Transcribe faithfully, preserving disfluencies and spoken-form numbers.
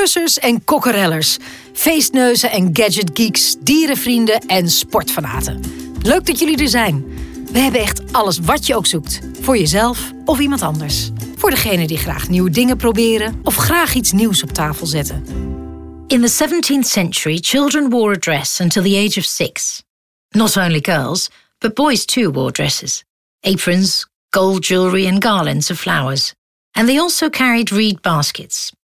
Klussers en kokkerellers. Feestneuzen en gadgetgeeks, dierenvrienden en sportfanaten. Leuk dat jullie er zijn. We hebben echt alles wat je ook zoekt. Voor jezelf of iemand anders. Voor degenen die graag nieuwe dingen proberen of graag iets nieuws op tafel zetten. In the seventeenth century, children wore a dress until the age of six. Not only girls, but boys too wore dresses. Aprons, gold jewelry and garlands of flowers. And they also carried reed baskets,